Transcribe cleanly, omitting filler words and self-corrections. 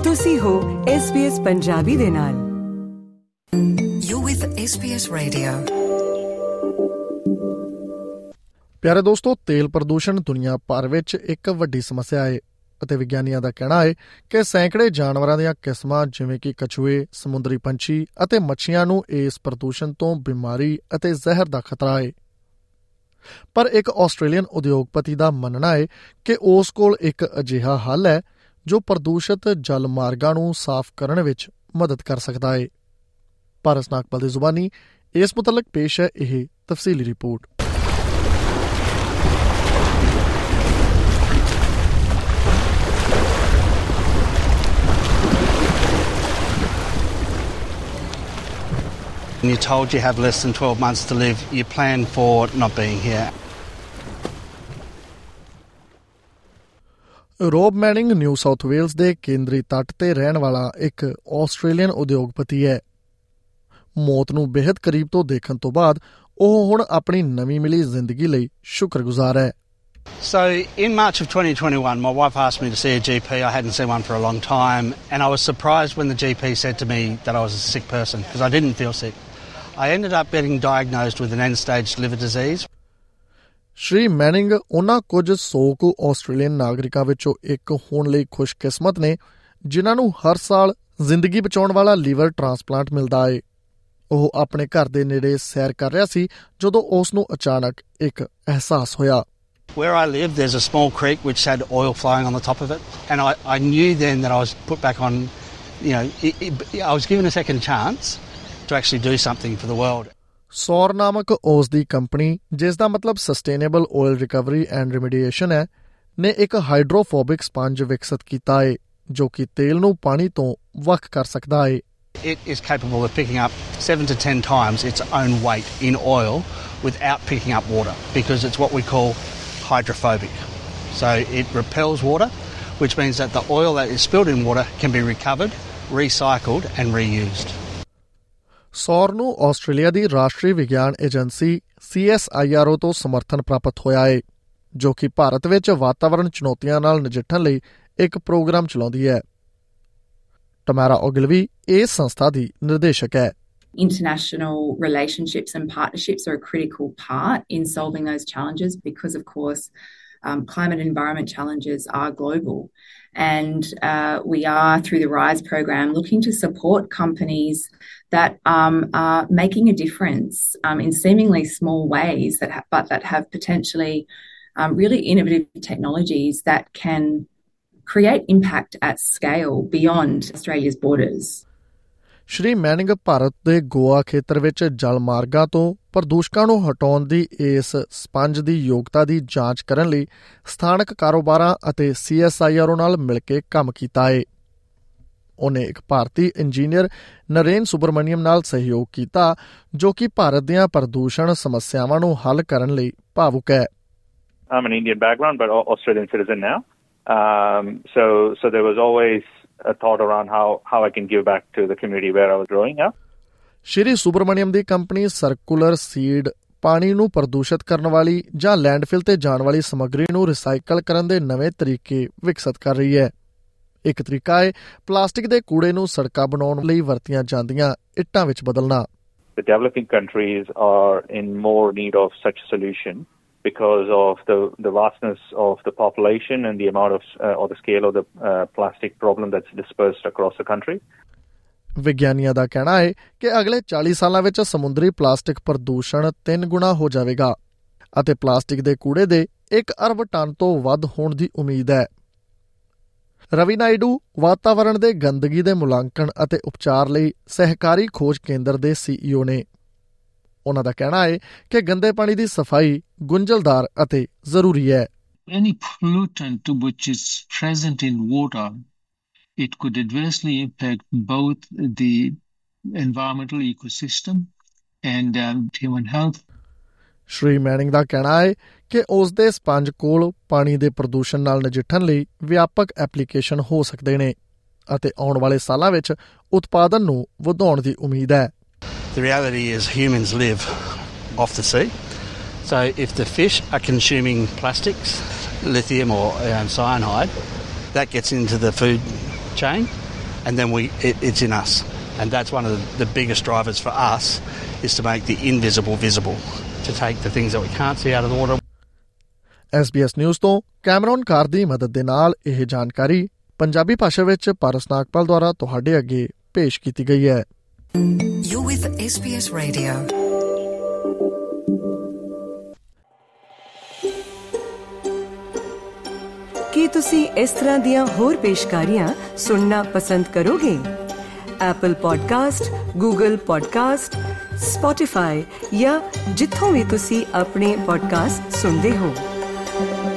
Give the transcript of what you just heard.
ਤੁਸੀਂ ਹੋ SBS ਪੰਜਾਬੀ ਦੇ ਨਾਲ। You're with SBS Radio. ਪਿਆਰੇ ਦੋਸਤੋ, ਤੇਲ ਪ੍ਰਦੂਸ਼ਣ ਦੁਨੀਆ ਭਰ ਵਿੱਚ ਇੱਕ ਵੱਡੀ ਸਮੱਸਿਆ ਹੈ ਅਤੇ ਵਿਗਿਆਨੀਆਂ ਦਾ ਕਹਿਣਾ ਹੈ ਕਿ ਸੈਂਕੜੇ ਜਾਨਵਰਾਂ ਦੀਆਂ ਕਿਸਮਾਂ ਜਿਵੇਂ ਕਿ ਕਛੂਏ, ਸਮੁੰਦਰੀ ਪੰਛੀ ਅਤੇ ਮੱਛੀਆਂ ਨੂੰ ਇਸ ਪ੍ਰਦੂਸ਼ਣ ਤੋਂ ਬਿਮਾਰੀ ਅਤੇ ਜ਼ਹਿਰ ਦਾ ਖਤਰਾ ਹੈ। ਪਰ ਇੱਕ ਆਸਟ੍ਰੇਲੀਅਨ ਉਦਯੋਗਪਤੀ ਦਾ ਮੰਨਣਾ ਹੈ ਕਿ ਉਸ ਕੋਲ ਇੱਕ ਅਜਿਹਾ ਹੱਲ ਹੈ ਜੋ ਪ੍ਰਦੂਸ਼ਿਤ ਜਲ ਮਾਰਗਾਂ ਨੂੰ ਸਾਫ਼ ਕਰਨ ਵਿੱਚ ਮਦਦ ਕਰ ਸਕਦਾ ਹੈ। ਭਾਰਤ ਨਾਗਪਾਲ ਦੀ ਜ਼ੁਬਾਨੀ ਇਸ ਮੁਤਲਕ ਪੇਸ਼ ਹੈ ਇਹ ਤਫਸੀਲੀ report. When you're told you have less than 12 months to live, you plan for not being here. Rob Manning New South Wales ਦੇ ਕੇਂਦਰੀ ਤੱਟ ਤੇ ਰਹਿਣ ਵਾਲਾ ਇੱਕ ਆਸਟ੍ਰੇਲੀਅਨ ਉਦਯੋਗਪਤੀ ਹੈ। ਮੌਤ ਨੂੰ ਬੇਹੱਦ ਕਰੀਬ ਤੋਂ ਦੇਖਣ ਤੋਂ ਬਾਅਦ ਉਹ ਹੁਣ ਆਪਣੀ ਨਵੀਂ ਮਿਲੀ ਜ਼ਿੰਦਗੀ ਲਈ ਸ਼ੁਕਰਗੁਜ਼ਾਰ ਹੈ। So in March of 2021, my wife asked me to see a GP. I hadn't seen one for a long time, and I was surprised when the GP said to me that I was a sick person because I didn't feel sick. I ended up getting diagnosed with an end-stage liver disease. Shri Manning ਉਹਨਾਂ ਕੁਝ 100 ਕੁ Australian ਨਾਗਰਿਕਾਂ ਵਿੱਚੋਂ ਇੱਕ ਹੋਣ ਲਈ ਖੁਸ਼ਕਿਸਮਤ ਨੇ ਜਿਨ੍ਹਾਂ ਨੂੰ ਹਰ ਸਾਲ ਜ਼ਿੰਦਗੀ ਬਚਾਉਣ ਵਾਲਾ ਲੀਵਰ ਟ੍ਰਾਂਸਪਲਾਂਟ ਮਿਲਦਾ ਹੈ। ਉਹ ਆਪਣੇ ਘਰ ਦੇ ਨੇੜੇ ਸੈਰ ਕਰ ਰਿਹਾ ਸੀ ਜਦੋਂ ਉਸ ਨੂੰ ਅਚਾਨਕ ਇੱਕ ਅਹਿਸਾਸ ਹੋਇਆ। Where I live, there's a small creek which had oil flowing on the top of it, and I knew then that I was put back on, I was given a second chance to actually do something for the world. ਸੌਰ ਨਾਮਕ ਉਸ ਦੀ company, ਜਿਸ ਦਾ ਮਤਲਬ sustainable oil recovery and remediation ਹੈ, ਨੇ ਇੱਕ hydrophobic sponge ਵਿਕਸਿਤ ਕੀਤਾ ਹੈ ਜੋ ਕਿ ਤੇਲ ਨੂੰ ਪਾਣੀ ਤੋਂ ਵੱਖ ਕਰ ਸਕਦਾ ਹੈ। It is capable of picking up 7 to 10 times its own weight in oil without picking up water because it's what we call hydrophobic. So it repels water, which means that the oil that is spilled in water can be recovered, recycled and reused. ਸੌਰ ਨੂੰ Australia ਦੀ ਰਾਸ਼ਟਰੀ ਵਿਗਿਆਨ agency CSIRO ਤੋਂ ਸਮਰਥਨ ਪ੍ਰਾਪਤ ਹੋਇਆ ਹੈ ਜੋ ਕਿ ਭਾਰਤ ਵਿੱਚ ਵਾਤਾਵਰਣ ਚੁਣੌਤੀਆਂ ਨਾਲ ਨਜਿੱਠਣ ਲਈ ਇੱਕ ਪ੍ਰੋਗਰਾਮ ਚਲਾਉਂਦੀ ਹੈ। ਟਮਾਰਾ ਓਗਿਲਵੀ ਇਸ ਸੰਸਥਾ ਦੀ ਨਿਰਦੇਸ਼ਕ ਹੈ। International relationships and partnerships are a critical part in solving those challenges because, of course, climate and environment challenges are global. And we are, through the RISE program, looking to support companies that are making a difference in seemingly small ways, but that have potentially really innovative technologies that can create impact at scale beyond Australia's borders. Shri Manning Bharat ਦੇ ਗੋਆ ਖੇਤਰ ਵਿੱਚ ਜਲ ਮਾਰਗਾਂ ਤੋਂ ਪ੍ਰਦੂਸ਼ਕਾਂ ਨੂੰ ਹਟਾਉਣ ਦੀ ਇਸ sponge ਦੀ ਯੋਗਤਾ ਦੀ ਜਾਂਚ ਕਰਨ ਲਈ ਸਥਾਨਕ ਕਾਰੋਬਾਰਾਂ ਅਤੇ CSIRO ਨਾਲ ਮਿਲ ਕੇ ਕੰਮ ਕੀਤਾ ਹੈ। ਉਹਨੇ ਇੱਕ ਭਾਰਤੀ ਇੰਜੀਨੀਅਰ ਨਰੇਨ ਸੁਬਰਮਨੀਅਮ ਨਾਲ ਸਹਿਯੋਗ ਕੀਤਾ ਜੋ ਕਿ ਭਾਰਤ ਦੀਆਂ ਪ੍ਰਦੂਸ਼ਣ ਸਮੱਸਿਆਵਾਂ ਨੂੰ ਹੱਲ ਕਰਨ ਲਈ ਭਾਵੁਕ ਹੈ। I'm an Indian background but Australian citizen now. So there was always a thought around how I can give back to the community where I was growing up. Shri Subramaniam ਦੀ ਕੰਪਨੀ ਸਰਕੂਲਰ ਸੀਡ ਪਾਣੀ ਨੂੰ ਪ੍ਰਦੂਸ਼ਿਤ ਕਰਨ ਵਾਲੀ ਜਾਂ landfill ਤੇ ਜਾਣ ਵਾਲੀ ਸਮੱਗਰੀ ਨੂੰ ਰਿਸਾਈਕਲ ਕਰਨ ਦੇ ਨਵੇਂ ਤਰੀਕੇ ਵਿਕਸਿਤ ਕਰ ਰਹੀ ਹੈ। ਇੱਕ ਤਰੀਕਾ ਹੈ ਪਲਾਸਟਿਕ ਦੇ ਕੂੜੇ ਨੂੰ ਸੜਕਾਂ ਬਣਾਉਣ ਲਈ ਵਰਤੀਆਂ ਜਾਂਦੀਆਂ ਇੱਟਾਂ ਵਿੱਚ ਬਦਲਣਾ। The developing countries are in more need of such a solution because of the vastness of the population and the amount of or the scale of the plastic problem that's dispersed across the country. ਵਿਗਿਆਨੀਆਂ ਦਾ ਕਹਿਣਾ ਹੈ ਕਿ ਅਗਲੇ 40 ਸਾਲਾਂ ਵਿੱਚ ਸਮੁੰਦਰੀ plastic ਪ੍ਰਦੂਸ਼ਣ 3 ਗੁਣਾ ਹੋ ਜਾਵੇਗਾ ਅਤੇ ਪਲਾਸਟਿਕ ਦੇ ਕੂੜੇ ਦੇ 1 ਅਰਬ ਟਨ ਤੋਂ ਵੱਧ ਹੋਣ ਦੀ ਉਮੀਦ ਹੈ। ਰਵੀ ਨਾਇਡੂ ਵਾਤਾਵਰਣ ਦੇ ਗੰਦਗੀ ਦੇ ਮੁਲਾਂਕਣ ਅਤੇ ਉਪਚਾਰ ਲਈ ਸਹਿਕਾਰੀ ਖੋਜ ਕੇਂਦਰ ਦੇ CEO ਨੇ। ਉਹਨਾਂ ਦਾ ਕਹਿਣਾ ਹੈ ਕਿ ਗੰਦੇ ਪਾਣੀ ਦੀ ਸਫਾਈ ਗੁੰਝਲਦਾਰ ਅਤੇ ਜ਼ਰੂਰੀ ਹੈ। Any pollutant which is present in water, it could adversely impact both the environmental ecosystem and human health. Shri Manning ਦਾ ਕਹਿਣਾ ਹੈ ਕਿ ਉਸ ਦੇ ਸਪੰਜ ਕੋਲ ਪਾਣੀ ਦੇ ਪ੍ਰਦੂਸ਼ਣ ਨਾਲ ਨਜਿੱਠਣ ਲਈ ਵਿਆਪਕ ਐਪਲੀਕੇਸ਼ਨ ਹੋ ਸਕਦੇ ਨੇ ਅਤੇ ਆਉਣ ਵਾਲੇ ਸਾਲਾਂ ਵਿੱਚ ਉਤਪਾਦਨ ਨੂੰ ਵਧਾਉਣ ਦੀ ਉਮੀਦ ਹੈ। The reality is humans live off the sea. So if the fish are consuming plastics, lithium or cyanide, that gets into the food chain and then it's in us. And that's one of the biggest drivers for us, is to make the invisible visible, to take the things that we can't see out of the water. SBS news ਤੋਂ Cameron Carr ਦੀ ਮਦਦ ਦੇ ਨਾਲ ਇਹ ਜਾਣਕਾਰੀ ਪੰਜਾਬੀ ਭਾਸ਼ਾ ਵਿੱਚ ਪਾਰਸ ਨਾਗਪਾਲ ਦੁਆਰਾ ਤੁਹਾਡੇ ਅੱਗੇ ਪੇਸ਼ ਕੀਤੀ ਗਈ ਹੈ। You're with SBS Radio. ਕੀ ਤੁਸੀਂ ਇਸ ਤਰ੍ਹਾਂ ਦੀਆਂ ਹੋਰ ਪੇਸ਼ਕਾਰੀਆਂ ਸੁਣਨਾ ਪਸੰਦ ਕਰੋਗੇ? Apple Podcast, Google Podcast, Spotify ਜਾਂ ਜਿੱਥੋਂ ਵੀ ਤੁਸੀਂ ਆਪਣੇ ਪੋਡਕਾਸਟ ਸੁਣਦੇ ਹੋ।